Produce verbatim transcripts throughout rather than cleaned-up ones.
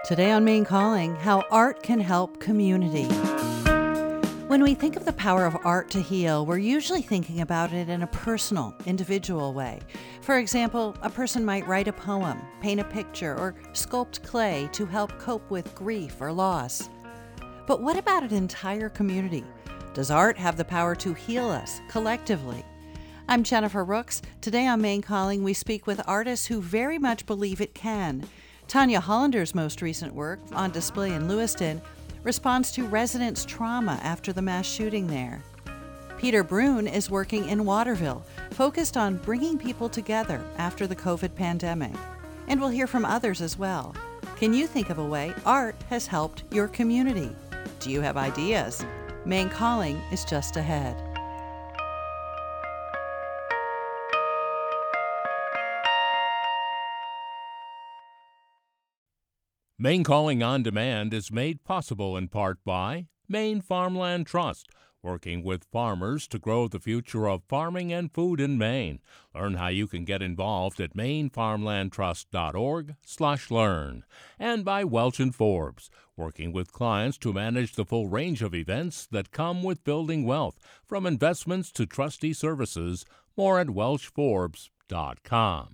Today on Maine Calling, how art can help community. When we think of the power of art to heal, we're usually thinking about it in a personal, individual way. For example, a person might write a poem, paint a picture, or sculpt clay to help cope with grief or loss. But what about an entire community? Does art have the power to heal us collectively? I'm Jennifer Rooks. Today on Maine Calling, we speak with artists who very much believe it can. Tanya Hollander's most recent work, on display in Lewiston, responds to residents' trauma after the mass shooting there. Peter Brune is working in Waterville, focused on bringing people together after the COVID pandemic. And we'll hear from others as well. Can you think of a way art has helped your community? Do you have ideas? Maine Calling is just ahead. Maine Calling on Demand is made possible in part by Maine Farmland Trust, working with farmers to grow the future of farming and food in Maine. Learn how you can get involved at maine farmland trust dot org slash learn. And by Welch and Forbes, working with clients to manage the full range of events that come with building wealth, from investments to trustee services. More at welch forbes dot com.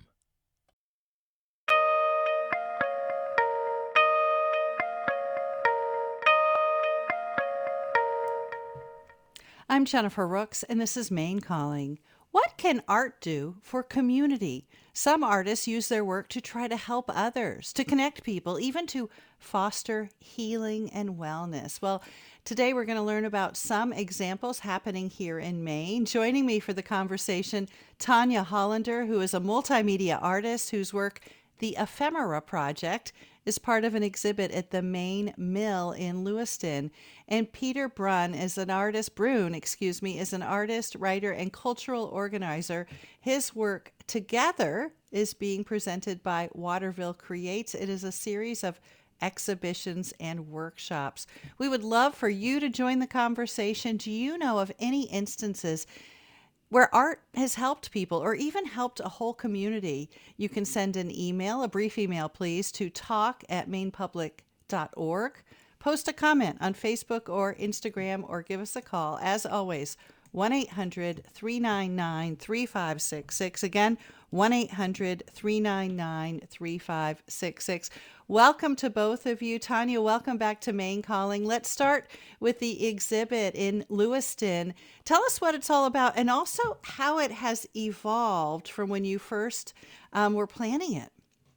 I'm Jennifer Rooks, and this is Maine Calling. What can art do for community? Some artists use their work to try to help others, to connect people, even to foster healing and wellness. Well, today we're going to learn about some examples happening here in Maine. Joining me for the conversation, Tanya Hollander, who is a multimedia artist whose work, The Ephemera Project, is part of an exhibit at the Maine Mill in Lewiston. And Peter Brune is an artist, Brune, excuse me, is an artist, writer, and cultural organizer. His work together is being presented by Waterville Creates. It is a series of exhibitions and workshops. We would love for you to join the conversation. Do you know of any instances where art has helped people or even helped a whole community? You can send an email, a brief email, please, to talk at maine public dot org. Post a comment on Facebook or Instagram, or give us a call. As always, one eight hundred three nine nine three five six six. Again, one eight hundred three nine nine three five six six. Welcome to both of you. Tanya, welcome back to Maine Calling. Let's start with the exhibit in Lewiston. Tell us what it's all about and also how it has evolved from when you first um, were planning it.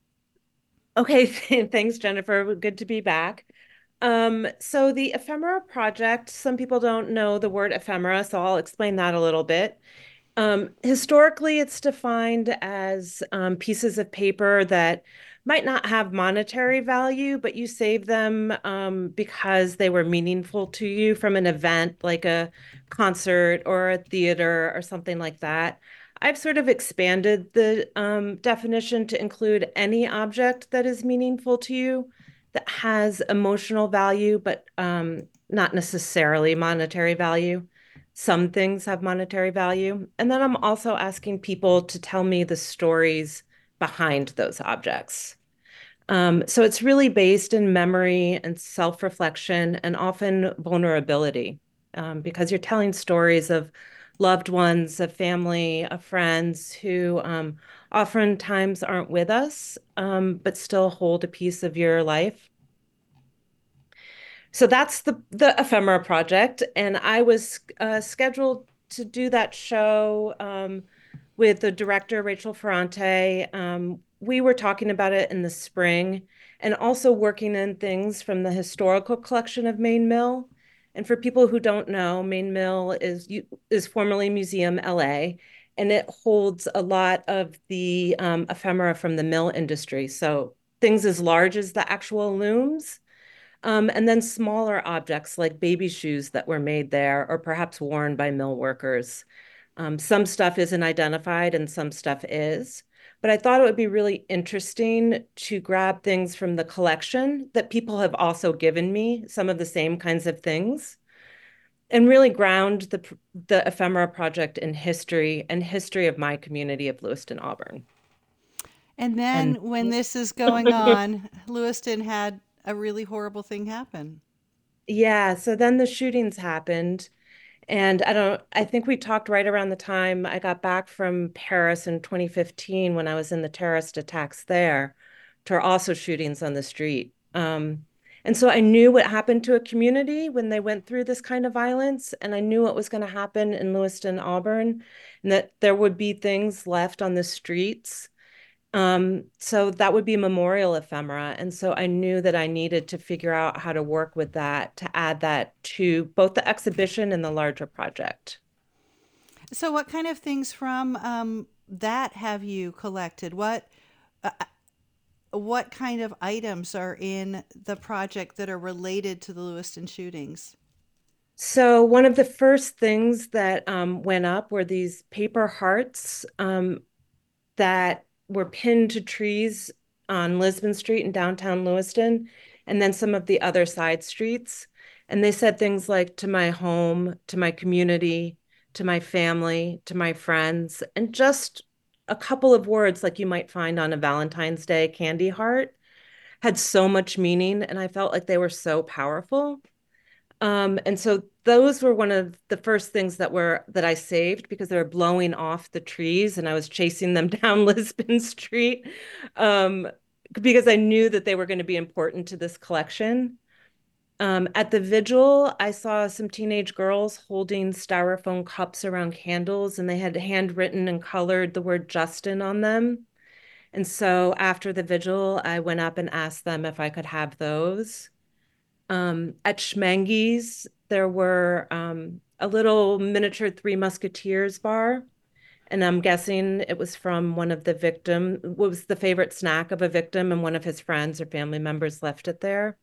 Okay, thanks, Jennifer. Good to be back. Um, so the Ephemera Project, some people don't know the word ephemera, so I'll explain that a little bit. Um, historically, it's defined as um, pieces of paper that might not have monetary value, but you save them um, because they were meaningful to you from an event like a concert or a theater or something like that. I've sort of expanded the um, definition to include any object that is meaningful to you, that has emotional value, but um, not necessarily monetary value. Some things have monetary value. And then I'm also asking people to tell me the stories behind those objects. Um, so it's really based in memory and self-reflection and often vulnerability, um, because you're telling stories of loved ones, of family, of friends who um, oftentimes aren't with us, um, but still hold a piece of your life. So that's the, the Ephemera Project. And I was uh, scheduled to do that show um, with the director, Rachel Ferrante. Um, we were talking about it in the spring and also working in things from the historical collection of Maine Mill. And for people who don't know, Maine Mill is, is formerly Museum L A, and it holds a lot of the um, ephemera from the mill industry. So things as large as the actual looms, um, and then smaller objects like baby shoes that were made there or perhaps worn by mill workers. Um, some stuff isn't identified and some stuff is. But I thought it would be really interesting to grab things from the collection that people have also given me, some of the same kinds of things, and really ground the, the Ephemera Project in history and history of my community of Lewiston, Auburn. And then and- when this is going on, Lewiston had a really horrible thing happen. Yeah, so then the shootings happened. And I don't, I think we talked right around the time I got back from Paris in twenty fifteen when I was in the terrorist attacks there, to also shootings on the street. Um, and so I knew what happened to a community when they went through this kind of violence, and I knew what was going to happen in Lewiston, Auburn, and that there would be things left on the streets. Um, so that would be memorial ephemera. And so I knew that I needed to figure out how to work with that to add that to both the exhibition and the larger project. So, what kind of things from um, that have you collected? What uh, what kind of items are in the project that are related to the Lewiston shootings? So one of the first things that um, went up were these paper hearts um, that were pinned to trees on Lisbon Street in downtown Lewiston, and then some of the other side streets. And they said things like to my home, to my community, to my family, to my friends, and just a couple of words like you might find on a Valentine's Day candy heart had so much meaning, and I felt like they were so powerful. Um, and so those were one of the first things that were that I saved because they were blowing off the trees and I was chasing them down Lisbon Street um, because I knew that they were going to be important to this collection. Um, at the vigil, I saw some teenage girls holding styrofoam cups around candles, and they had handwritten and colored the word Justin on them. And so after the vigil, I went up and asked them if I could have those. Um, at Schmengi's, there were um, a little miniature Three Musketeers bar, and I'm guessing it was from one of the victim, what was the favorite snack of a victim, and one of his friends or family members left it there.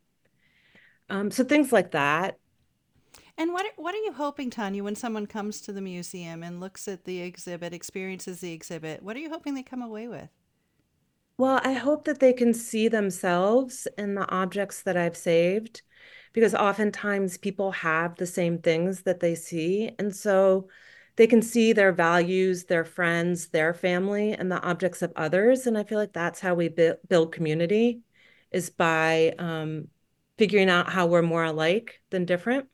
Um, so things like that. And what what are you hoping, Tanya, when someone comes to the museum and looks at the exhibit, experiences the exhibit? What are you hoping they come away with? Well, I hope that they can see themselves in the objects that I've saved, because oftentimes people have the same things that they see. And so they can see their values, their friends, their family, and the objects of others. And I feel like that's how we bu build community, is by um, figuring out how we're more alike than different.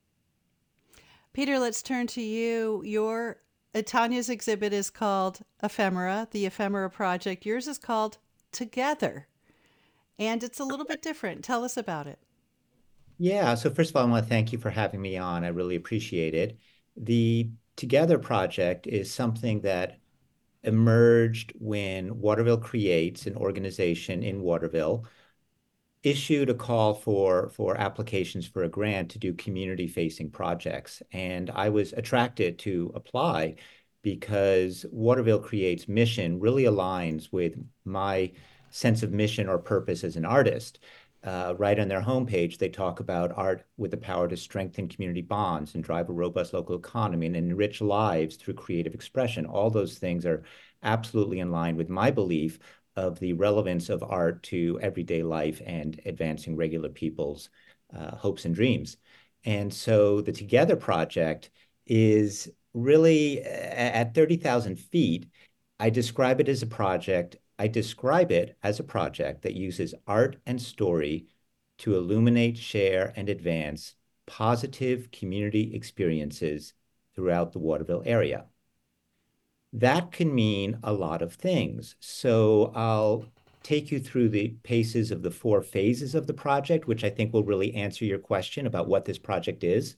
Peter, let's turn to you. Your uh, Tanya's exhibit is called Ephemera, the Ephemera Project. Yours is called Together, and it's a little bit different. Tell us about it. Yeah, so first of all, I want to thank you for having me on. I really appreciate it. The Together project is something that emerged when Waterville Creates, an organization in Waterville, issued a call for, for applications for a grant to do community-facing projects. And I was attracted to apply because Waterville Creates mission really aligns with my sense of mission or purpose as an artist. Uh, right on their homepage, they talk about art with the power to strengthen community bonds and drive a robust local economy and enrich lives through creative expression. All those things are absolutely in line with my belief of the relevance of art to everyday life and advancing regular people's uh, hopes and dreams. And so the Together project is really at thirty thousand feet. I describe it as a project I describe it as a project that uses art and story to illuminate, share, and advance positive community experiences throughout the Waterville area. That can mean a lot of things. So I'll take you through the paces of the four phases of the project, which I think will really answer your question about what this project is.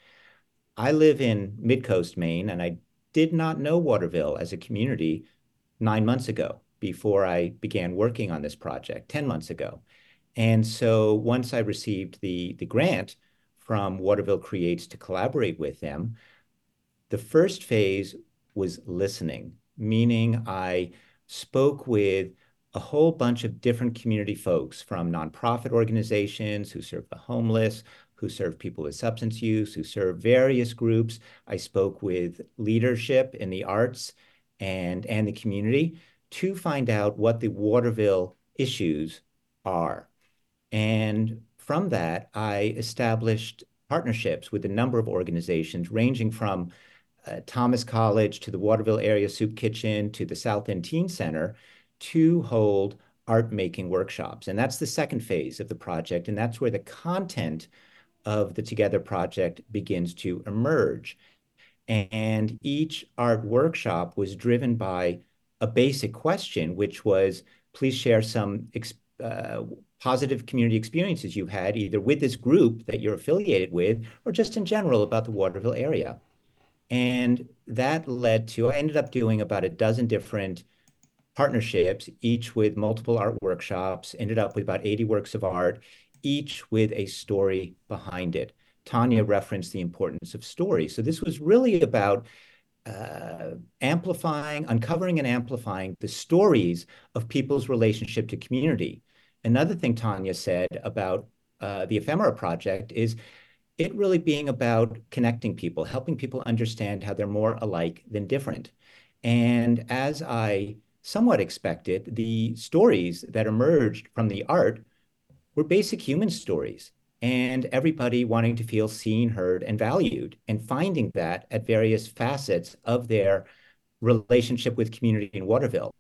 I live in Midcoast, Maine, and I did not know Waterville as a community nine months ago, before I began working on this project ten months ago. And so once I received the, the grant from Waterville Creates to collaborate with them, the first phase was listening, meaning I spoke with a whole bunch of different community folks, from nonprofit organizations who serve the homeless, who serve people with substance use, who serve various groups. I spoke with leadership in the arts and, and the community to find out what the Waterville issues are. And from that, I established partnerships with a number of organizations ranging from uh, Thomas College to the Waterville Area Soup Kitchen to the South End Teen Center to hold art making workshops. And that's the second phase of the project. And that's where the content of the Together project begins to emerge. And each art workshop was driven by a basic question, which was, please share some uh, positive community experiences you've had, either with this group that you're affiliated with, or just in general about the Waterville area. And that led to, I ended up doing about a dozen different partnerships, each with multiple art workshops, ended up with about eighty works of art, each with a story behind it. Tanya referenced the importance of story. So this was really about uh, amplifying, uncovering and amplifying the stories of people's relationship to community. Another thing Tanya said about uh, the Ephemera Project is it really being about connecting people, helping people understand how they're more alike than different. And as I somewhat expected, the stories that emerged from the art were basic human stories, and everybody wanting to feel seen, heard, and valued, and finding that at various facets of their relationship with community in Waterville.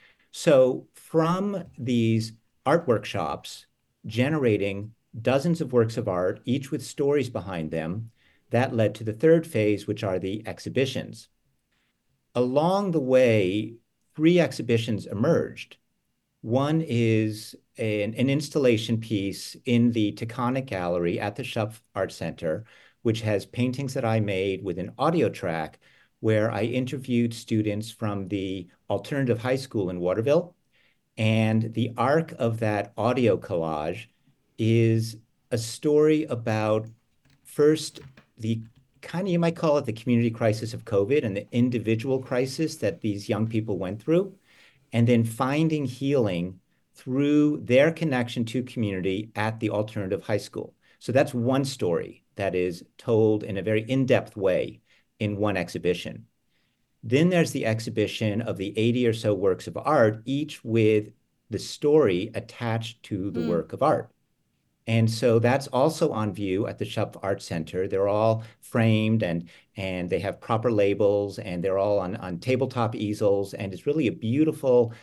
So from these art workshops, generating dozens of works of art, each with stories behind them, that led to the third phase, which are the exhibitions. Along the way, three exhibitions emerged. One is an, an installation piece in the Taconic Gallery at the Shupf Art Center, which has paintings that I made with an audio track where I interviewed students from the alternative high school in Waterville. And the arc of that audio collage is a story about first the kind of, you might call it the community crisis of COVID and the individual crisis that these young people went through, and then finding healing through their connection to community at the alternative high school. So that's one story that is told in a very in-depth way in one exhibition. Then there's the exhibition of the eighty or so works of art, each with the story attached to the mm. work of art. And so that's also on view at the Shupf Art Center. They're all framed and and they have proper labels and they're all on, on tabletop easels. And it's really a beautiful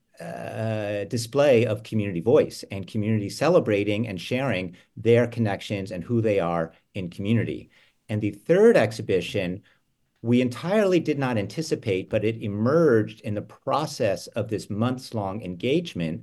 uh, display of community voice and community celebrating and sharing their connections and who they are in community. And the third exhibition, we entirely did not anticipate, but it emerged in the process of this months-long engagement,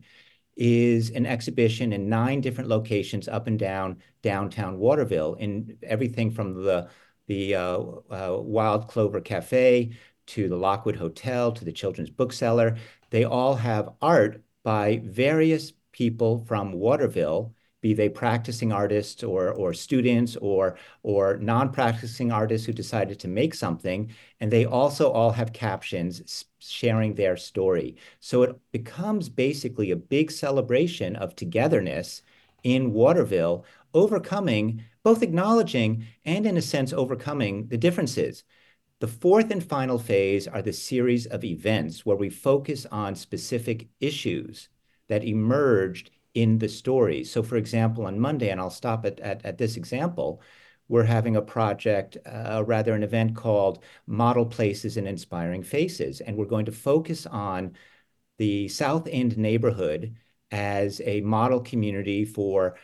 is an exhibition in nine different locations up and down downtown Waterville, in everything from the, the uh, uh, Wild Clover Cafe to the Lockwood Hotel to the Children's Bookseller. They all have art by various people from Waterville, be they practicing artists or, or students or, or non-practicing artists who decided to make something. And they also all have captions sharing their story. So it becomes basically a big celebration of togetherness in Waterville, overcoming, both acknowledging and in a sense overcoming the differences. The fourth and final phase are the series of events where we focus on specific issues that emerged in the stories. So for example, on Monday, and I'll stop at, at, at this example, we're having a project, uh, rather an event called Model Places and Inspiring Faces. And we're going to focus on the South End neighborhood as a model community for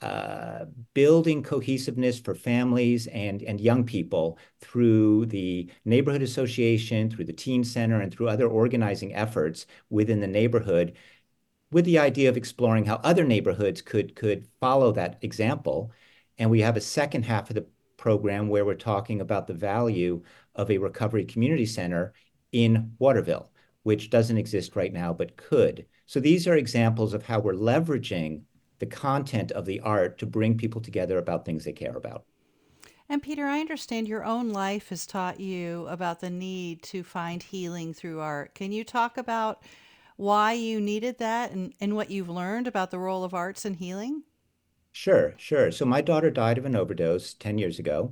uh, building cohesiveness for families and, and young people through the neighborhood association, through the teen center, and through other organizing efforts within the neighborhood, with the idea of exploring how other neighborhoods could, could follow that example. And we have a second half of the program where we're talking about the value of a recovery community center in Waterville, which doesn't exist right now, but could. So these are examples of how we're leveraging the content of the art to bring people together about things they care about. And Peter, I understand your own life has taught you about the need to find healing through art. Can you talk about why you needed that and, and what you've learned about the role of arts in healing? Sure, sure. So my daughter died of an overdose ten years ago.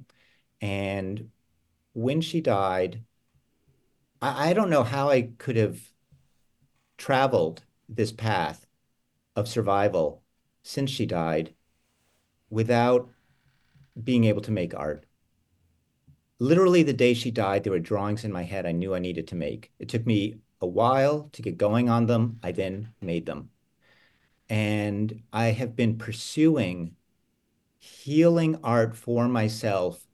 And when she died, I, I don't know how I could have traveled this path of survival since she died without being able to make art. Literally the day she died, there were drawings in my head I knew I needed to make. It took me a while to get going on them. I then made them. And I have been pursuing healing art for myself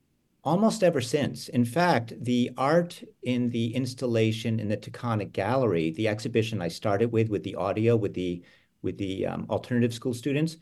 almost ever since. In fact, the art in the installation in the Taconic Gallery, the exhibition I started with, with the audio, with the with the um, alternative school students,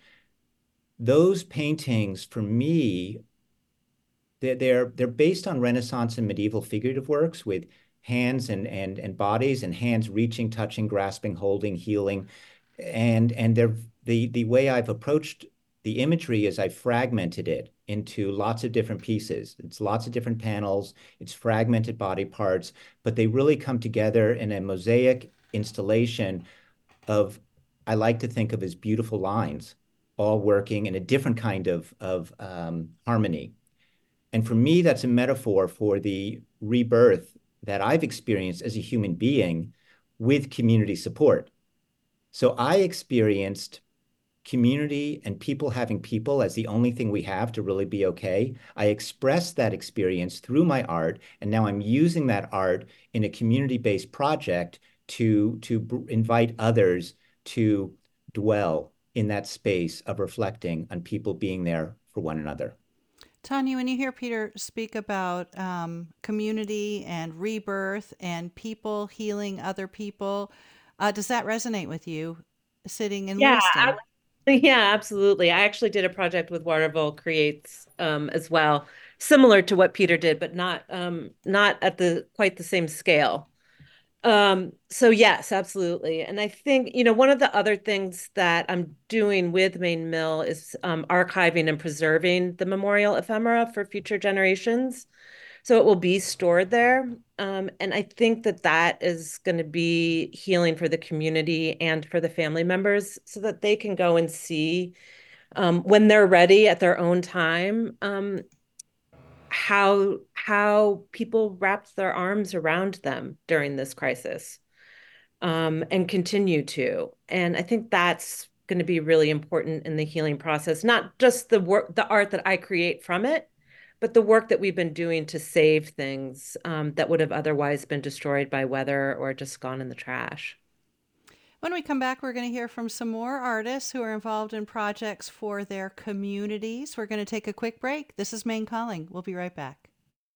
those paintings for me, they're, they're they're based on Renaissance and medieval figurative works with hands and and and bodies and hands reaching, touching, grasping, holding, healing, and and they're the the way I've approached the imagery is I fragmented it into lots of different pieces. It's lots of different panels, it's fragmented body parts, but they really come together in a mosaic installation of, I like to think of as beautiful lines, all working in a different kind of, of um, harmony. And for me, that's a metaphor for the rebirth that I've experienced as a human being with community support. So I experienced community and people having people as the only thing we have to really be okay. I expressed that experience through my art, and now I'm using that art in a community-based project to, to invite others to dwell in that space of reflecting on people being there for one another. Tanya, when you hear Peter speak about um, community and rebirth and people healing other people, uh, does that resonate with you sitting in Yeah, Lewiston? Yeah, absolutely. I actually did a project with Waterville Creates um, as well, similar to what Peter did, but not um, not at the quite the same scale. Um, so yes, absolutely. And I think, you know, one of the other things that I'm doing with Maine Mill is um, archiving and preserving the memorial ephemera for future generations. So it will be stored there. Um, and I think that that is going to be healing for the community and for the family members so that they can go and see um, when they're ready at their own time, um, how how people wrapped their arms around them during this crisis, um, and continue to. And I think that's going to be really important in the healing process, not just the work, the art that I create from it, but the work that we've been doing to save things um, that would have otherwise been destroyed by weather or just gone in the trash. When we come back, we're going to hear from some more artists who are involved in projects for their communities. We're going to take a quick break. This is Maine Calling. We'll be right back.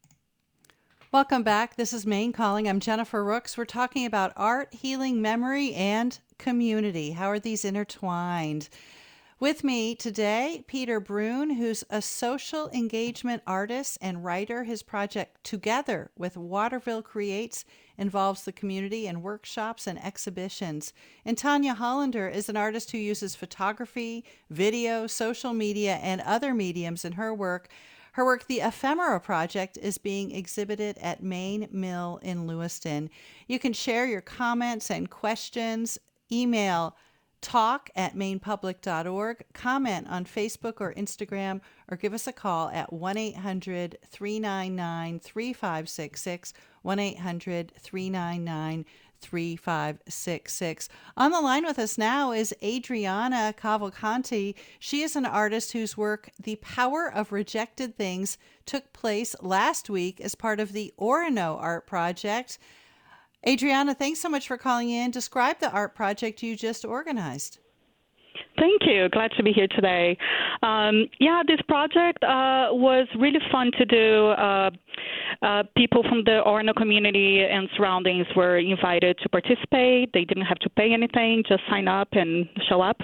Welcome back. This is Maine Calling. I'm Jennifer Rooks. We're talking about art, healing, memory, and community. How are these intertwined? With me today, Peter Brune, who's a social engagement artist and writer. His project Together with Waterville Creates involves the community and workshops and exhibitions. And Tanya Hollander is an artist who uses photography, video, social media, and other mediums in her work. Her work, The Ephemera Project, is being exhibited at Maine Mill in Lewiston. You can share your comments and questions. Email talk at maine public dot org, comment on Facebook or Instagram, or give us a call at one eight hundred, three nine nine, three five six six, one eight hundred, three nine nine, three five six six. On the line with us now is Adriana Cavalcanti. She is an artist whose work, The Power of Rejected Things, took place last week as part of the Orono Art Project. Adriana, thanks so much for calling in. Describe the art project you just organized. Thank you. Glad to be here today. Um, yeah, this project uh, was really fun to do. Uh, uh, people from the Orono community and surroundings were invited to participate. They didn't have to pay anything, just sign up and show up.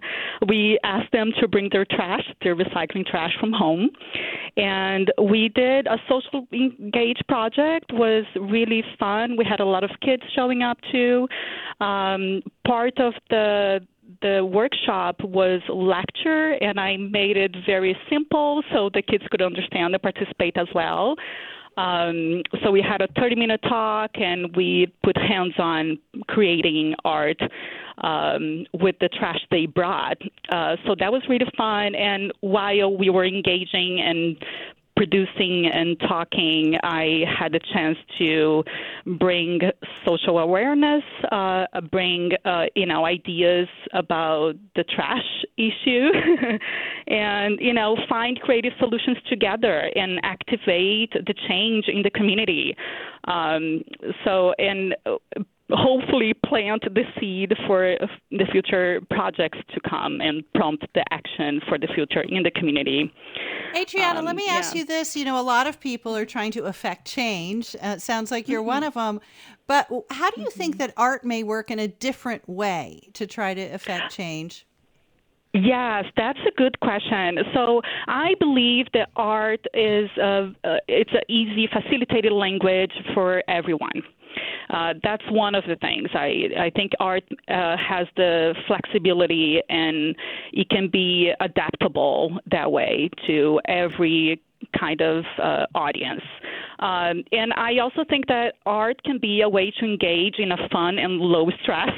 We asked them to bring their trash, their recycling trash from home. And we did a social engaged project. It was really fun. We had a lot of kids showing up too. Um, part of the The workshop was lecture, and I made it very simple so the kids could understand and participate as well. Um, so we had a thirty-minute talk, and we put hands on creating art um, with the trash they brought. Uh, so that was really fun, and while we were engaging and producing and talking, I had the chance to bring social awareness, uh, bring, uh, you know, ideas about the trash issue and, you know, find creative solutions together and activate the change in the community. Um, so, and hopefully plant the seed for the future projects to come and prompt the action for the future in the community. Adriana, Um, let me ask yeah. you this. You know, a lot of people are trying to affect change. Uh, it sounds like you're one of them. But how do you think that art may work in a different way to try to affect change? Yes, that's a good question. So I believe that art is a, uh, it's an easy, facilitated language for everyone. Uh, that's one of the things. I, I think art uh, has the flexibility and it can be adaptable that way to every kind of uh, audience. Um, and I also think that art can be a way to engage in a fun and low stress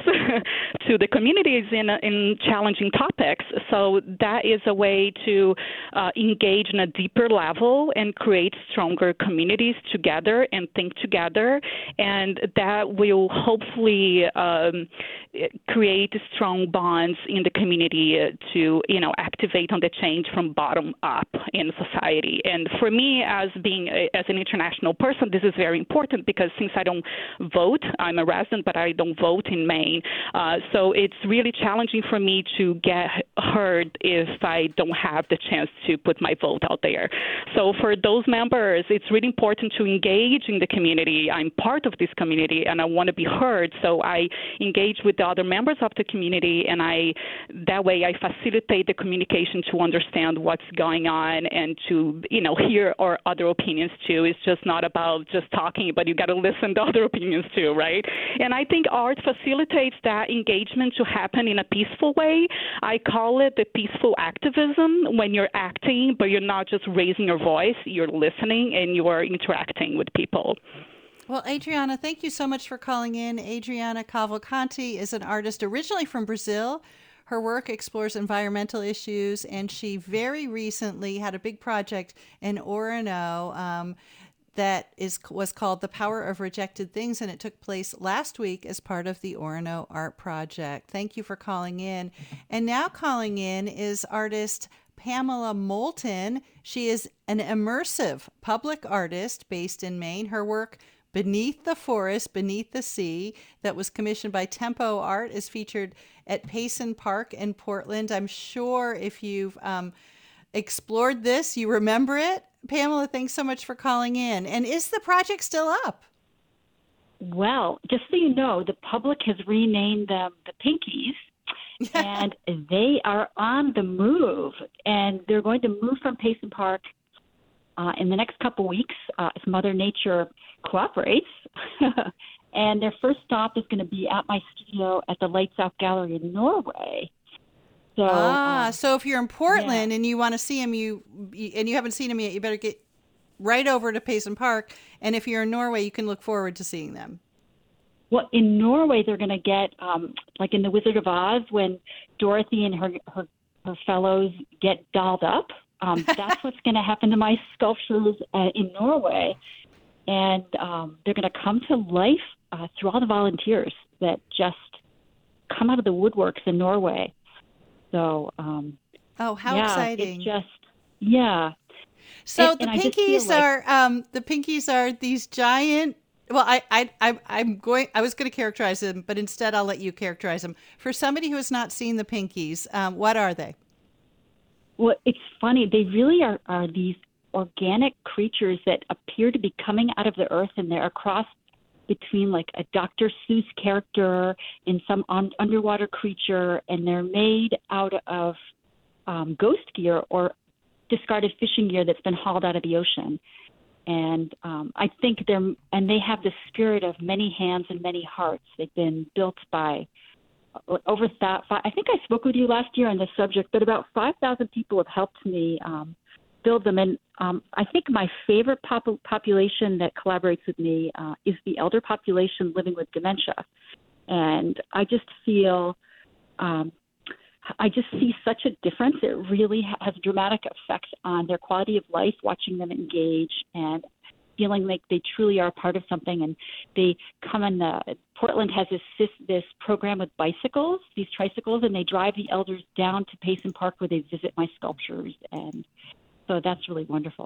to the communities in, in challenging topics. So that is a way to uh, engage in a deeper level and create stronger communities together and think together. And that will hopefully um, create strong bonds in the community to, you know, activate on the change from bottom up in society. And for me, as being a, as an international person, this is very important because since I don't vote, I'm a resident, but I don't vote in Maine. Uh, so it's really challenging for me to get heard if I don't have the chance to put my vote out there. So for those members, it's really important to engage in the community. I'm part of this community and I want to be heard. So I engage with the other members of the community, and I that way I facilitate the communication to understand what's going on and to, you know, hear our other opinions too. It's just not about just talking, but you got to listen to other opinions too, right? And I think art facilitates that engagement to happen in a peaceful way. I call it the peaceful activism, when you're acting, but you're not just raising your voice, you're listening and you are interacting with people. Well, Adriana, thank you so much for calling in. Adriana Cavalcanti is an artist originally from Brazil. Her work explores environmental issues, and she very recently had a big project in Orono um, that is was called The Power of Rejected Things, and it took place last week as part of the Orono Art Project. Thank you for calling in. And now calling in is artist Pamela Moulton. She is an immersive public artist based in Maine. Her work, Beneath the Forest, Beneath the Sea, that was commissioned by Tempo Art, is featured at Payson Park in Portland. I'm sure if you've um, explored this, you remember it. Pamela, thanks so much for calling in. And is the project still up? Well, just so you know, the public has renamed them the Pinkies, and they are on the move. And they're going to move from Payson Park uh, in the next couple weeks uh, if Mother Nature cooperates. And their first stop is going to be at my studio at the Lights Out Gallery in Norway. So, ah, um, so if you're in Portland yeah. and you want to see him, you and you haven't seen him yet, you better get right over to Payson Park. And if you're in Norway, you can look forward to seeing them. Well, in Norway, they're going to get, um, like in The Wizard of Oz, when Dorothy and her, her, her fellows get dolled up. Um, that's what's going to happen to my sculptures uh, in Norway. And um, they're going to come to life uh, through all the volunteers that just come out of the woodworks in Norway. So, um, oh, how yeah, exciting! It's just, yeah. So and, the and Pinkies like, are um, the Pinkies are these giant. Well, I, I, I, I'm going. I was going to characterize them, but instead, I'll let you characterize them. For somebody who has not seen the Pinkies, um, what are they? Well, it's funny. They really are, are these organic creatures that appear to be coming out of the earth, and they're a cross between like a Doctor Seuss character and some un- underwater creature, and they're made out of um, ghost gear or discarded fishing gear that's been hauled out of the ocean. And um, I think they're, and they have the spirit of many hands and many hearts. They've been built by over that. I think I spoke with you last year on this subject, but about five thousand people have helped me um, build them. And um, I think my favorite pop- population that collaborates with me uh, is the elder population living with dementia. And I just feel, um, I just see such a difference. It really has a dramatic effect on their quality of life, watching them engage and feeling like they truly are a part of something. And they come in the, Portland has this, this program with bicycles, these tricycles, and they drive the elders down to Payson Park where they visit my sculptures. And so that's really wonderful.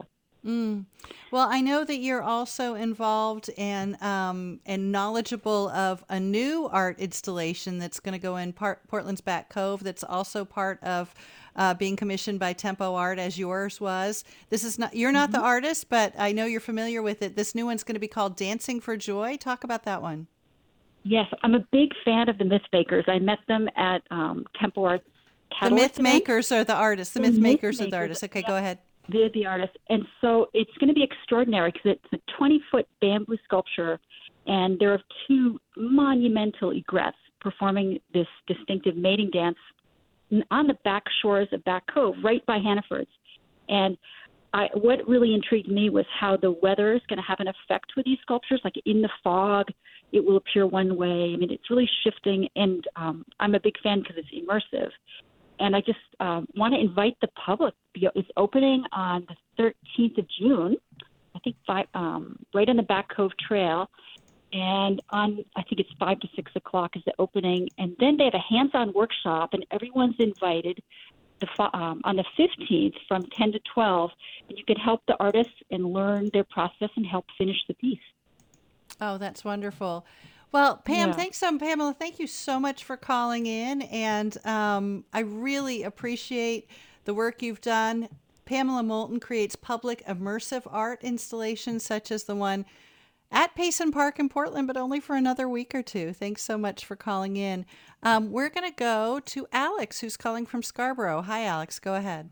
Mm. Well, I know that you're also involved and um, and knowledgeable of a new art installation that's going to go in part, Portland's Back Cove. That's also part of uh, being commissioned by Tempo Art, as yours was. This is not you're not the Mhm. artist, but I know you're familiar with it. This new one's going to be called Dancing for Joy. Talk about that one. Yes, I'm a big fan of the Myth Makers. I met them at um, Temple Arts The Catalyst myth event. makers are the artists. The The myth Myth makers are the Makers, artists. Okay, yeah, go ahead. they're the artists. And so it's going to be extraordinary because it's a twenty-foot bamboo sculpture, and there are two monumental egrets performing this distinctive mating dance on the back shores of Back Cove, right by Hannaford's. And I, what really intrigued me was how the weather is going to have an effect with these sculptures. Like in the fog, it will appear one way. I mean, it's really shifting, and um, I'm a big fan because it's immersive. And I just um, want to invite the public. It's opening on the thirteenth of June, I think, five, um, right on the Back Cove Trail. And on, I think it's five to six o'clock is the opening. And then they have a hands-on workshop, and everyone's invited the, um, on the fifteenth from ten to twelve. And you can help the artists and learn their process and help finish the piece. Oh, that's wonderful. Well, Pam, Yeah. thanks so Pamela, thank you so much for calling in, and um, I really appreciate the work you've done. Pamela Moulton creates public immersive art installations such as the one at Payson Park in Portland, but only for another week or two. Thanks so much for calling in. Um, we're going to go to Alex, who's calling from Scarborough. Hi, Alex. Go ahead.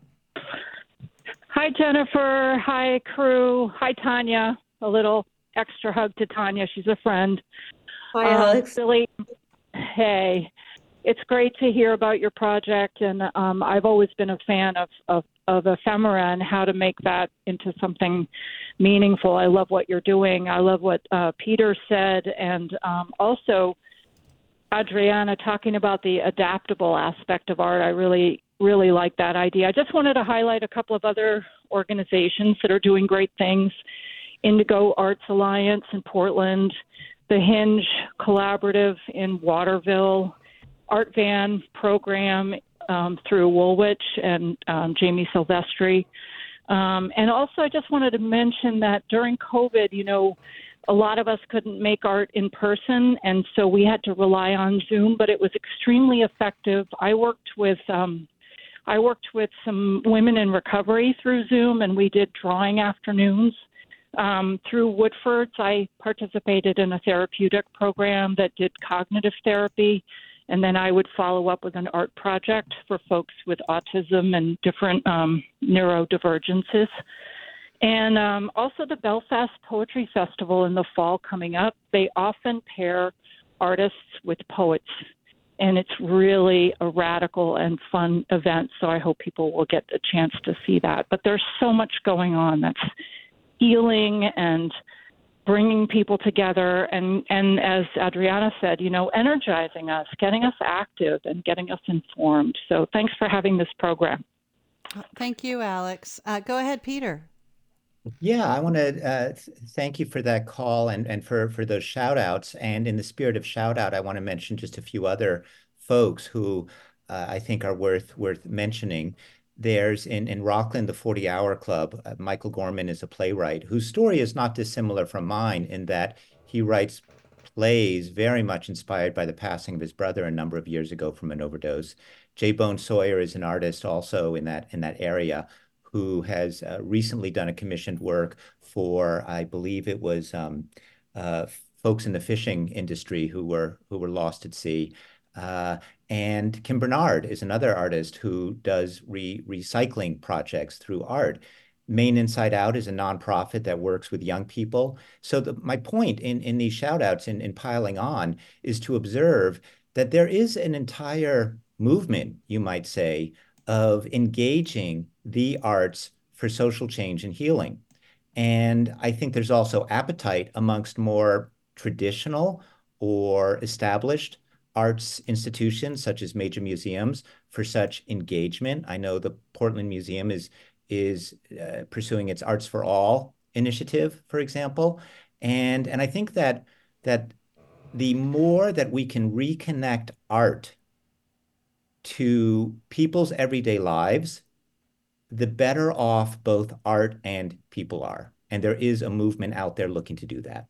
Hi, Jennifer. Hi, crew. Hi, Tanya. A little extra hug to Tanya. She's a friend. Hi, Um, Alex. Billy, hey, it's great to hear about your project, and um, I've always been a fan of, of, of ephemera and how to make that into something meaningful. I love what you're doing. I love what uh, Peter said, and um, also Adriana talking about the adaptable aspect of art. I really, really like that idea. I just wanted to highlight a couple of other organizations that are doing great things. Indigo Arts Alliance in Portland, the Hinge Collaborative in Waterville, Art Van program um, through Woolwich and um, Jamie Silvestri. Um, and also, I just wanted to mention that during COVID, you know, a lot of us couldn't make art in person, and so we had to rely on Zoom, but it was extremely effective. I worked with um, I worked with some women in recovery through Zoom, and we did drawing afternoons. Um, through Woodford's, I participated in a therapeutic program that did cognitive therapy, and then I would follow up with an art project for folks with autism and different um, neurodivergences. And um, also the Belfast Poetry Festival in the fall coming up. They often pair artists with poets, and it's really a radical and fun event, so I hope people will get a chance to see that. But there's so much going on that's healing and bringing people together, and, and as Adriana said, you know, energizing us, getting us active and getting us informed. So thanks for having this program. Thank you, Alex. Uh, go ahead, Peter. Yeah, I want to uh, th thank you for that call and, and for, for those shout outs. And in the spirit of shout out, I want to mention just a few other folks who uh, I think are worth worth mentioning. There's in, in Rockland, the forty hour Club, uh, Michael Gorman is a playwright whose story is not dissimilar from mine in that he writes plays very much inspired by the passing of his brother a number of years ago from an overdose. J. Bone Sawyer is an artist also in that in that area who has uh, recently done a commissioned work for, I believe it was um, uh, folks in the fishing industry who were who were lost at sea. Uh, and Kim Bernard is another artist who does re recycling projects through art. Maine Inside Out is a nonprofit that works with young people. So the, my point in, in these shout outs and in, in piling on is to observe that there is an entire movement, you might say, of engaging the arts for social change and healing. And I think there's also appetite amongst more traditional or established arts institutions, such as major museums, for such engagement. I know the Portland Museum is, is uh, pursuing its Arts for All initiative, for example. And, and I think that, that the more that we can reconnect art to people's everyday lives, the better off both art and people are. And there is a movement out there looking to do that.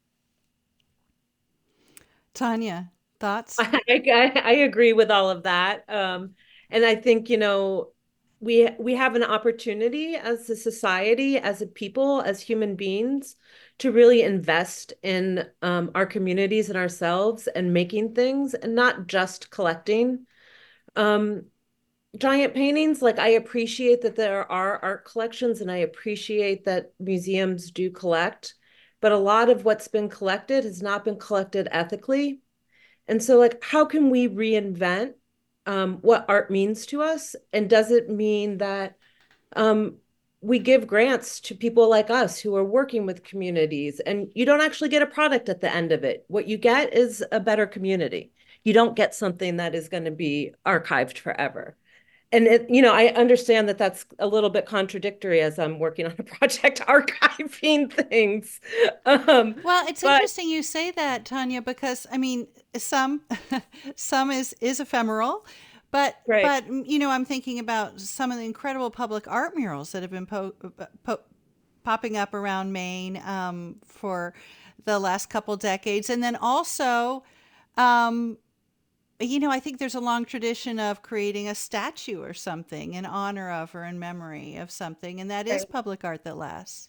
Tanya, thoughts? I, I, I agree with all of that. Um, and I think, you know, we we have an opportunity as a society, as a people, as human beings, to really invest in um, our communities and ourselves and making things and not just collecting. Um, giant paintings, like I appreciate that there are art collections and I appreciate that museums do collect, but a lot of what's been collected has not been collected ethically. And so, like, how can we reinvent um, what art means to us? And does it mean that um, we give grants to people like us who are working with communities and you don't actually get a product at the end of it? What you get is a better community. You don't get something that is going to be archived forever. And it, you know, I understand that that's a little bit contradictory as I'm working on a project archiving things. Um, Well, it's but interesting you say that, Tanya, because I mean, some some is is ephemeral, but right. but mm, you know, I'm thinking about some of the incredible public art murals that have been po- po- popping up around Maine um, for the last couple decades, and then also. Um, you know, I think there's a long tradition of creating a statue or something in honor of or in memory of something, and that is Right. public art that lasts.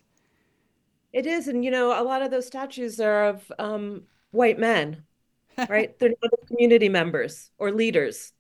It is, and you know, a lot of those statues are of um, white men, right? They're not of community members or leaders.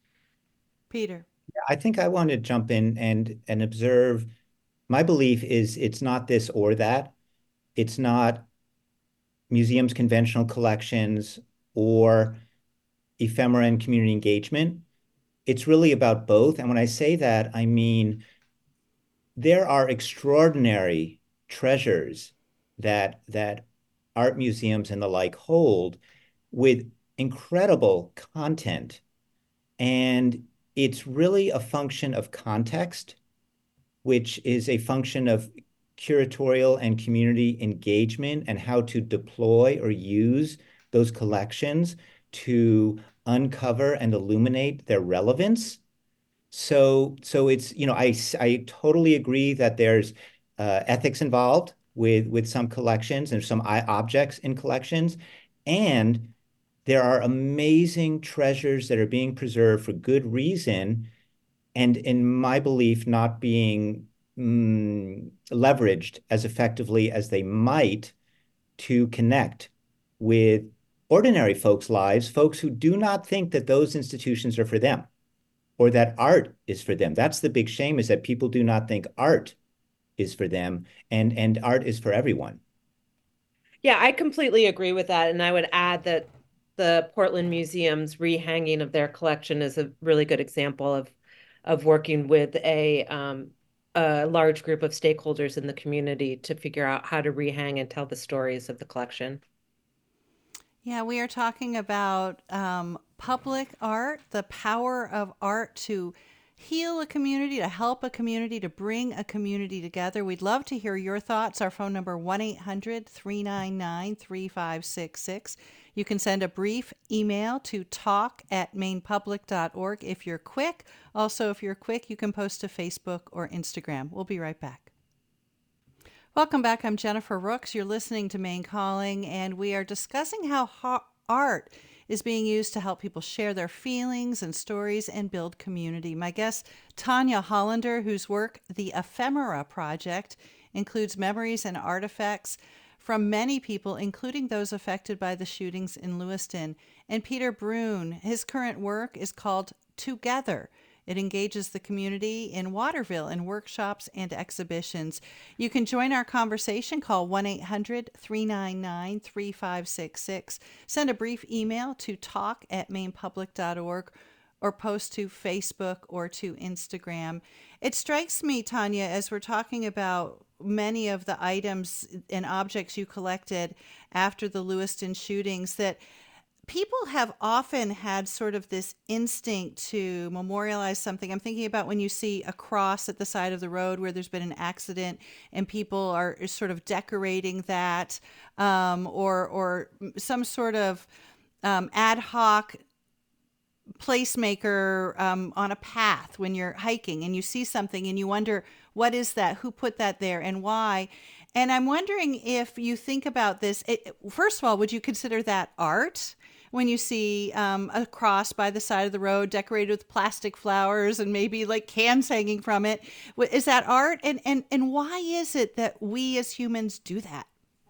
Peter. I think I want to jump in and and observe. My belief is it's not this or that. It's not museums, conventional collections, or ephemera and community engagement. It's really about both. And when I say that, I mean there are extraordinary treasures that that art museums and the like hold with incredible content. And it's really a function of context, which is a function of curatorial and community engagement and how to deploy or use those collections to uncover and illuminate their relevance. So, so it's, you know, I, I totally agree that there's uh, ethics involved with, with some collections and some objects in collections. And there are amazing treasures that are being preserved for good reason. And in my belief, not being mm, leveraged as effectively as they might to connect with ordinary folks' lives, folks who do not think that those institutions are for them or that art is for them. That's the big shame, is that people do not think art is for them, and, and art is for everyone. Yeah, I completely agree with that. And I would add that the Portland Museum's rehanging of their collection is a really good example of of working with a um, a large group of stakeholders in the community to figure out how to rehang and tell the stories of the collection. Yeah, we are talking about um, public art, the power of art to heal a community, to help a community, to bring a community together. We'd love to hear your thoughts. Our phone number, one eight hundred three nine nine three five six six. You can send a brief email to talk at mainpublic dot org if you're quick. Also, if you're quick, you can post to Facebook or Instagram. We'll be right back. Welcome back. I'm Jennifer Rooks. You're listening to Maine Calling, and we are discussing how ha- art is being used to help people share their feelings and stories and build community. My guest, Tanya Hollander, whose work, the Ephemera Project, includes memories and artifacts from many people, including those affected by the shootings in Lewiston. And Peter Brune, his current work is called Together. It engages the community in Waterville in workshops and exhibitions. You can join our conversation. Call one eight hundred three nine nine three five six six. Send a brief email to talk at mainpublic dot org or post to Facebook or to Instagram. It strikes me, Tanya, as we're talking about many of the items and objects you collected after the Lewiston shootings, that people have often had sort of this instinct to memorialize something. I'm thinking about when you see a cross at the side of the road where there's been an accident and people are sort of decorating that, um, or or some sort of um, ad hoc placemaker um, on a path when you're hiking and you see something and you wonder, what is that? Who put that there and why? And I'm wondering if you think about this. It, first of all, would you consider that art? When you see um, a cross by the side of the road decorated with plastic flowers and maybe like cans hanging from it, is that art? And and and why is it that we as humans do that?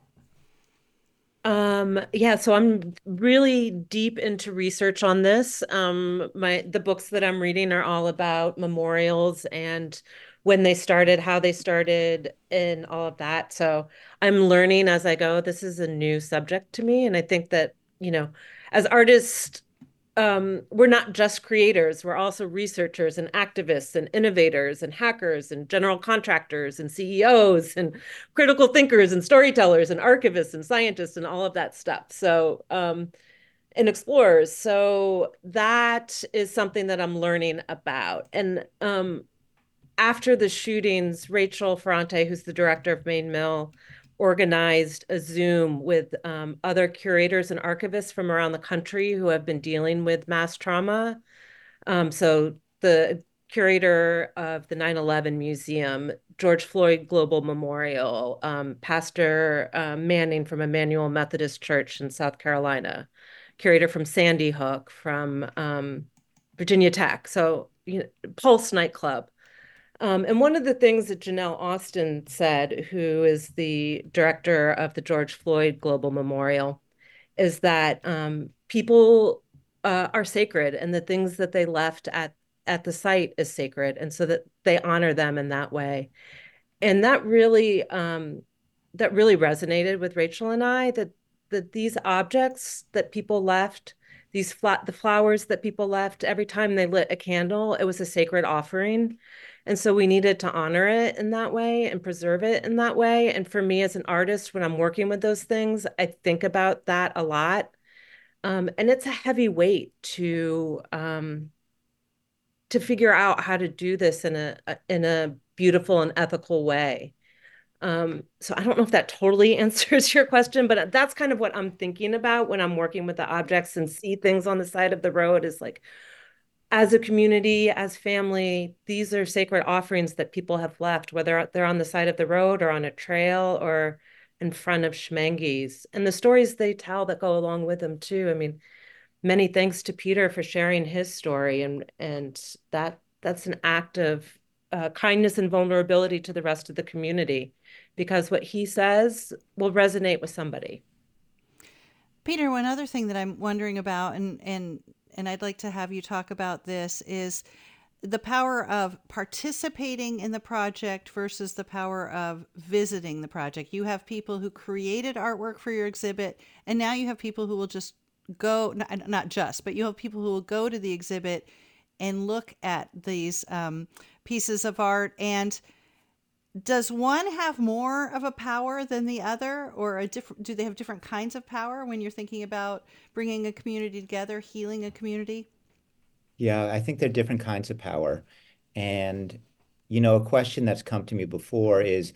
Um, yeah, so I'm really deep into research on this. Um, my the books that I'm reading are all about memorials and when they started, how they started, and all of that. So I'm learning as I go. This is a new subject to me, and I think that, you know, as artists, um, we're not just creators, we're also researchers and activists and innovators and hackers and general contractors and C E Os and critical thinkers and storytellers and archivists and scientists and all of that stuff. So, um, and explorers. So that is something that I'm learning about. And um, after the shootings, Rachel Ferrante, who's the director of Main Mill, organized a Zoom with um, other curators and archivists from around the country who have been dealing with mass trauma. Um, so the curator of the nine eleven Museum, George Floyd Global Memorial, um, Pastor um, Manning from Emmanuel Methodist Church in South Carolina, curator from Sandy Hook, from um, Virginia Tech, so you know, Pulse nightclub. Um, and one of the things that Janelle Austin said, who is the director of the George Floyd Global Memorial, is that um, people uh, are sacred and the things that they left at, at the site is sacred. And so that they honor them in that way. And that really, um, that really resonated with Rachel and I, that, that these objects that people left, these flat, the flowers that people left, every time they lit a candle, it was a sacred offering. And so we needed to honor it in that way and preserve it in that way. And for me as an artist, when I'm working with those things, I think about that a lot. Um, and it's a heavy weight to um, to figure out how to do this in a in a beautiful and ethical way. Um, so I don't know if that totally answers your question, but that's kind of what I'm thinking about when I'm working with the objects and see things on the side of the road is like, as a community, as family, these are sacred offerings that people have left, whether they're on the side of the road or on a trail or in front of Schmenge's. And the stories they tell that go along with them too. I mean, many thanks to Peter for sharing his story. And, and that that's an act of uh, kindness and vulnerability to the rest of the community, because what he says will resonate with somebody. Peter, one other thing that I'm wondering about, and and and I'd like to have you talk about this, is the power of participating in the project versus the power of visiting the project. You have people who created artwork for your exhibit, and now you have people who will just go, not, not just, but you have people who will go to the exhibit and look at these um, pieces of art. And does one have more of a power than the other, or a different, do they have different kinds of power when you're thinking about bringing a community together, healing a community? Yeah, I think they're different kinds of power. And, you know, a question that's come to me before is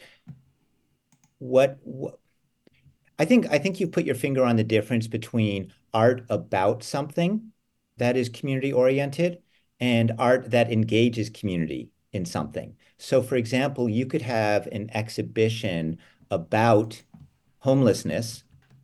what, what I think I think you put your finger on the difference between art about something that is community oriented and art that engages community in something. So, for example, you could have an exhibition about homelessness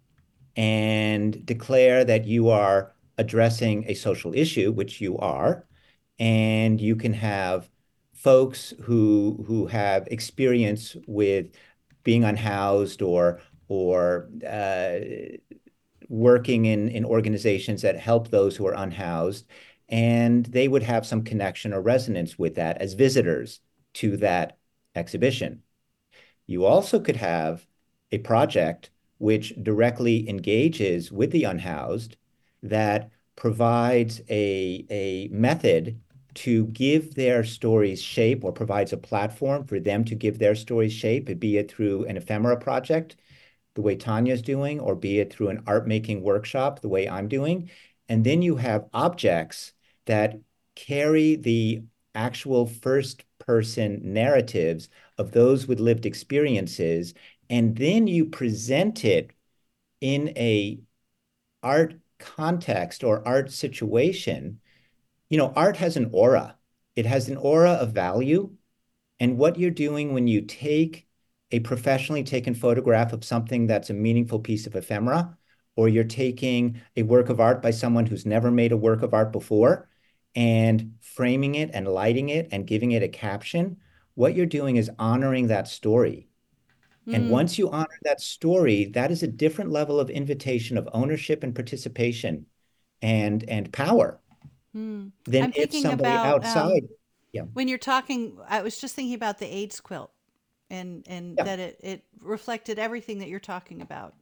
and declare that you are addressing a social issue, which you are, and you can have folks who who have experience with being unhoused or or uh, working in, in organizations that help those who are unhoused, and they would have some connection or resonance with that as visitors to that exhibition. You also could have a project which directly engages with the unhoused that provides a, a method to give their stories shape, or provides a platform for them to give their stories shape, be it through an ephemera project, the way Tanya's doing, or be it through an art making workshop, the way I'm doing. And then you have objects that carry the actual first person narratives of those with lived experiences. And then you present it in a art context or art situation you know, art has an aura. It has an aura of value. And what you're doing when you take a professionally taken photograph of something that's a meaningful piece of ephemera, or you're taking a work of art by someone who's never made a work of art before and framing it and lighting it and giving it a caption, what you're doing is honoring that story. And Mm, once you honor that story, that is a different level of invitation of ownership and participation and and power mm. than I'm if thinking somebody about um, outside. Yeah, when you're talking, I was just thinking about the AIDS quilt and and yeah, that it it reflected everything that you're talking about.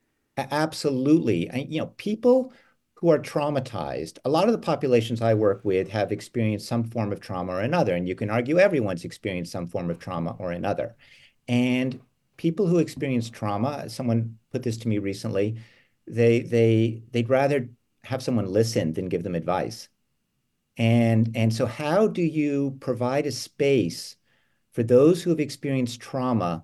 absolutely. And, you know, people who are traumatized, a lot of the populations I work with have experienced some form of trauma or another, and you can argue everyone's experienced some form of trauma or another. And people who experience trauma, someone put this to me recently, they they they'd rather have someone listen than give them advice. And and so how do you provide a space for those who have experienced trauma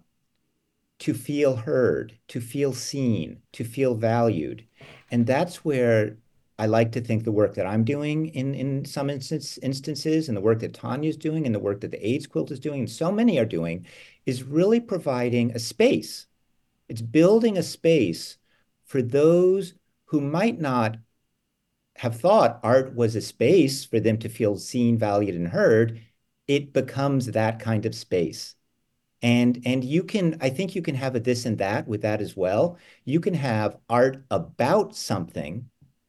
to feel heard, to feel seen, to feel valued? And that's where I like to think the work that I'm doing in, in some instance, instances, and the work that Tanya's doing, and the work that the AIDS Quilt is doing, and so many are doing, is really providing a space. It's building a space for those who might not have thought art was a space for them to feel seen, valued, and heard. It becomes that kind of space. And and you can, I think you can have a this and that with that as well. You can have art about something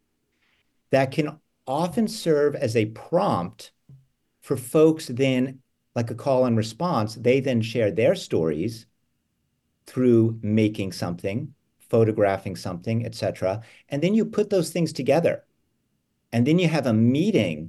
that can often serve as a prompt for folks then, like a call and response, they then share their stories through making something, photographing something, et cetera. And then you put those things together. And then you have a meeting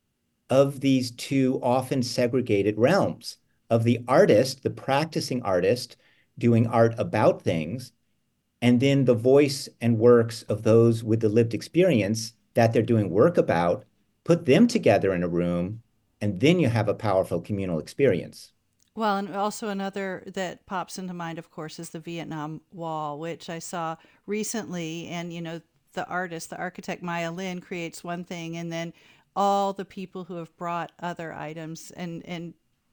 of these two often segregated realms of the artist, the practicing artist, doing art about things, and then the voice and works of those with the lived experience that they're doing work about, put them together in a room, and then you have a powerful communal experience. Well, and also another that pops into mind, of course, is the Vietnam Wall, which I saw recently. And, you know, the artist, the architect Maya Lin creates one thing, and then all the people who have brought other items and, and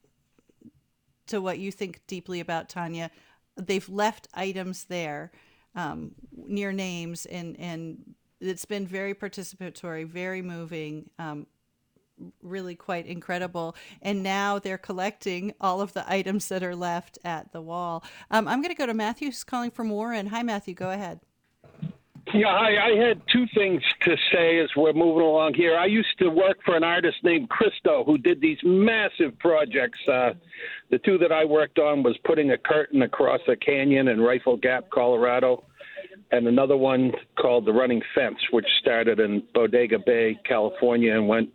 to what you think deeply about, Tanya, they've left items there um, near names, and, and it's been very participatory, very moving. Um, really quite incredible. And now they're collecting all of the items that are left at the wall. Um, I'm going to go to Matthew, who's calling from Warren. Hi, Matthew. Go ahead. Yeah, I, I had two things to say as we're moving along here. I used to work for an artist named Christo who did these massive projects. Uh, the two that I worked on was putting a curtain across a canyon in Rifle Gap, Colorado, and another one called The Running Fence, which started in Bodega Bay, California, and went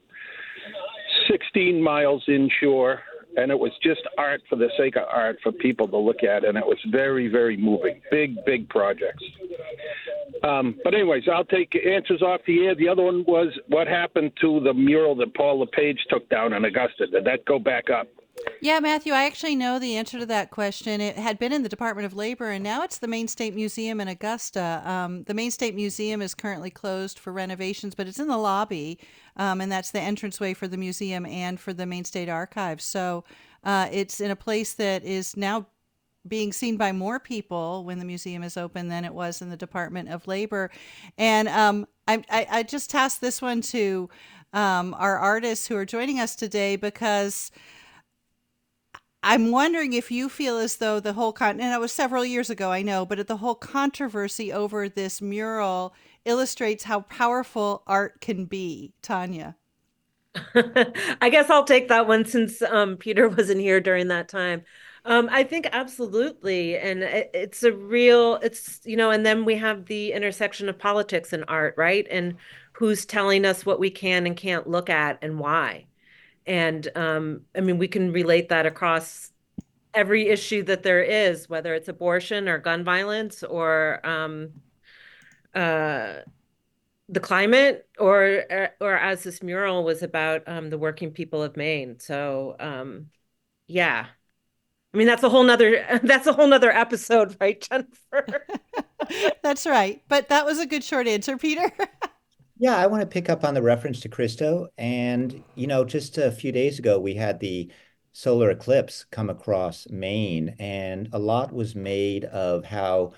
sixteen miles inshore, and it was just art for the sake of art for people to look at, and it was very, very moving. Big, big projects. Um, but anyways, I'll take answers off the air. The other one was what happened to the mural that Paul LePage took down in Augusta. Did that go back up? Yeah, Matthew, I actually know the answer to that question. It had been in the Department of Labor, and now it's the Maine State Museum in Augusta. Um, the Maine State Museum is currently closed for renovations, but it's in the lobby, um, and that's the entranceway for the museum and for the Maine State Archives. So uh, it's in a place that is now being seen by more people when the museum is open than it was in the Department of Labor. And um, I, I, I just tasked this one to um, our artists who are joining us today, because I'm wondering if you feel as though the whole con, and it was several years ago, I know, but the whole controversy over this mural illustrates how powerful art can be. Tanya. I guess I'll take that one since um, Peter wasn't here during that time. Um, I think absolutely. And it, it's a real, it's, you know, and then we have the intersection of politics and art, right? And who's telling us what we can and can't look at and why. And um, I mean, we can relate that across every issue that there is, whether it's abortion or gun violence or um, uh, the climate, or or as this mural was about um, the working people of Maine. So um, yeah, I mean that's a whole nother that's a whole nother episode, right, Jennifer? That's right. But that was a good short answer, Peter. Yeah, I want to pick up on the reference to Christo. And, you know, just a few days ago, we had the solar eclipse come across Maine, and a lot was made of how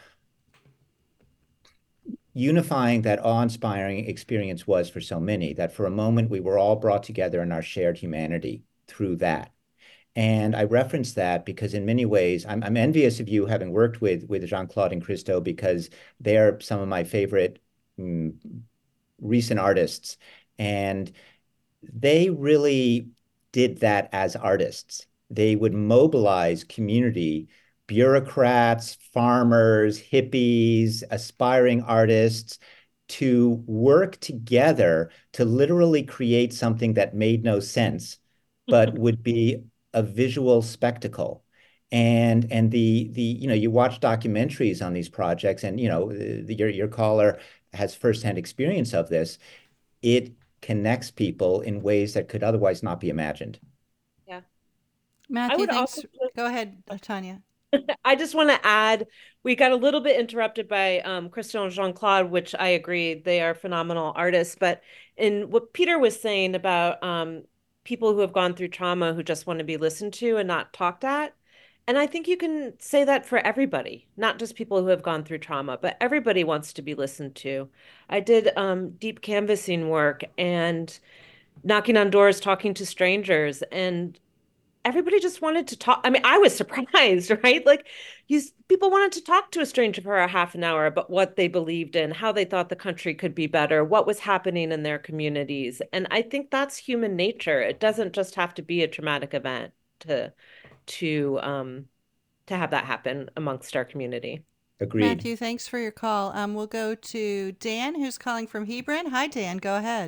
unifying that awe-inspiring experience was for so many, that for a moment we were all brought together in our shared humanity through that. And I reference that because in many ways, I'm, I'm envious of you having worked with, with Jean-Claude and Christo, because they're some of my favorite mm, recent artists. And they really did that as artists. They would mobilize community, bureaucrats, farmers, hippies, aspiring artists to work together to literally create something that made no sense, but would be a visual spectacle. And and the the you know, you watch documentaries on these projects, and you know the, your your caller has firsthand experience of this. It connects people in ways that could otherwise not be imagined. Yeah. Matthew, I would thanks. also Go ahead, Tanya. I just want to add, we got a little bit interrupted by um, Christo and Jean-Claude, which I agree, they are phenomenal artists. But in what Peter was saying about um, people who have gone through trauma who just want to be listened to and not talked at, and I think you can say that for everybody, not just people who have gone through trauma, but everybody wants to be listened to. I did um, deep canvassing work and knocking on doors, talking to strangers, and everybody just wanted to talk. I mean, I was surprised, right? Like, you, people wanted to talk to a stranger for a half an hour about what they believed in, how they thought the country could be better, what was happening in their communities. And I think that's human nature. It doesn't just have to be a traumatic event to to um to have that happen amongst our community. Agreed. Matthew, thanks for your call. Um, we'll go to Dan, who's calling from Hebron. Hi, Dan. Go ahead.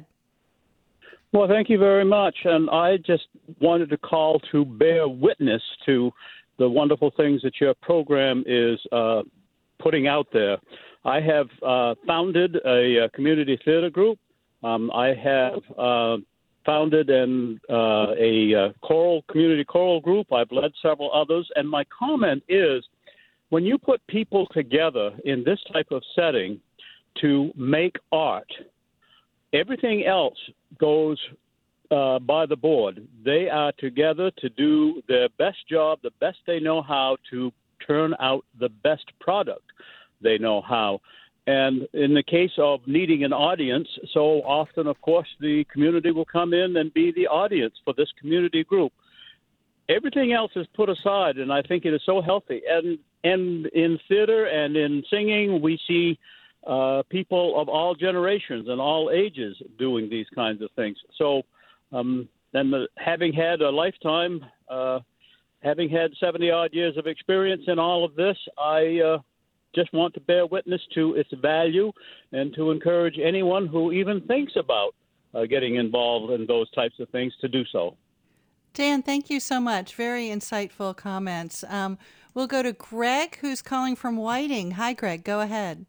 Well, thank you very much. And I just wanted to call to bear witness to the wonderful things that your program is uh, putting out there. I have uh, founded a, a community theater group. Um, I have uh, founded an, uh, a uh, choral community choral group. I've led several others. And my comment is, when you put people together in this type of setting to make art, everything else goes uh, by the board. They are together to do their best job, the best they know how, to turn out the best product they know how. And in the case of needing an audience, so often, of course, the community will come in and be the audience for this community group. Everything else is put aside, and I think it is so healthy. And and in theater and in singing, we see uh, people of all generations and all ages doing these kinds of things. So, um, and the, having had a lifetime, uh, having had seventy odd years of experience in all of this, I uh, just want to bear witness to its value and to encourage anyone who even thinks about uh, getting involved in those types of things to do so. Dan, thank you so much. Very insightful comments. Um, we'll go to Greg, who's calling from Whiting. Hi, Greg. Go ahead.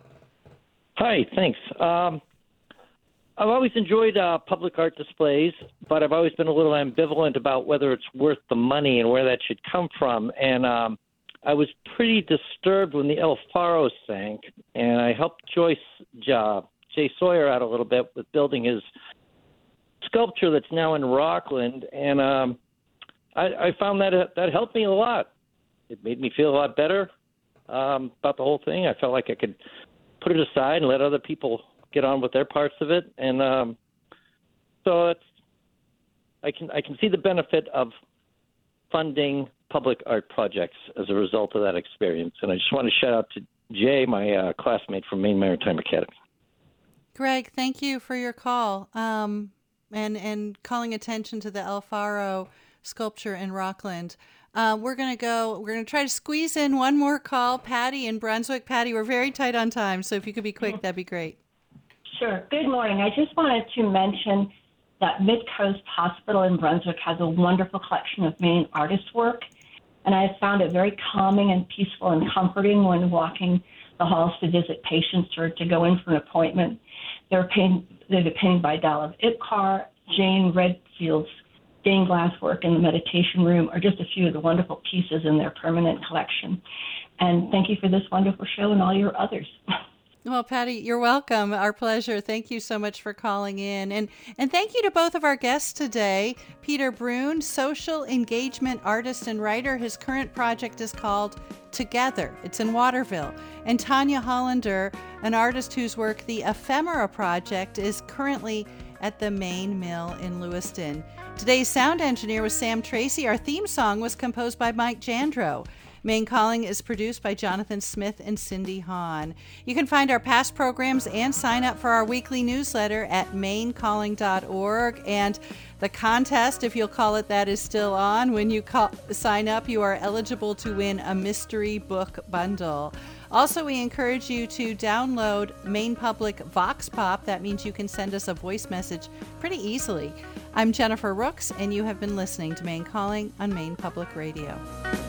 Hi, thanks. Um, I've always enjoyed uh, public art displays, but I've always been a little ambivalent about whether it's worth the money and where that should come from. And um, I was pretty disturbed when the El Faro sank, and I helped Joyce uh, Jay Sawyer out a little bit with building his sculpture that's now in Rockland, and um, I, I found that uh, that helped me a lot. It made me feel a lot better um, about the whole thing. I felt like I could put it aside and let other people get on with their parts of it, and um, so it's, I can I can see the benefit of funding public art projects as a result of that experience. And I just want to shout out to Jay, my uh, classmate from Maine Maritime Academy. Greg, thank you for your call. Um, and and calling attention to the El Faro sculpture in Rockland. Uh, we're going to go, we're going to try to squeeze in one more call. Patty in Brunswick. Patty, we're very tight on time, so if you could be quick, that'd be great. Sure. Good morning. I just wanted to mention that Mid-Coast Hospital in Brunswick has a wonderful collection of Maine artist work, and I found it very calming and peaceful and comforting when walking the halls to visit patients or to go in for an appointment. They're painted, they're painted by Dalib Ipkar, Jane Redfield's stained glass work in the meditation room are just a few of the wonderful pieces in their permanent collection. And thank you for this wonderful show and all your others. Well, Patty, you're welcome. Our pleasure. Thank you so much for calling in. And and thank you to both of our guests today. Peter Brune, social engagement artist and writer. His current project is called Together. It's in Waterville. And Tanya Hollander, an artist whose work, The Ephemera Project, is currently at the Main Mill in Lewiston. Today's sound engineer was Sam Tracy. Our theme song was composed by Mike Jandro. Maine Calling is produced by Jonathan Smith and Cindy Hahn. You can find our past programs and sign up for our weekly newsletter at maine calling dot org. And the contest, if you'll call it that, is still on. When you call, sign up, you are eligible to win a mystery book bundle. Also, we encourage you to download Maine Public Vox Pop. That means you can send us a voice message pretty easily. I'm Jennifer Rooks, and you have been listening to Maine Calling on Maine Public Radio.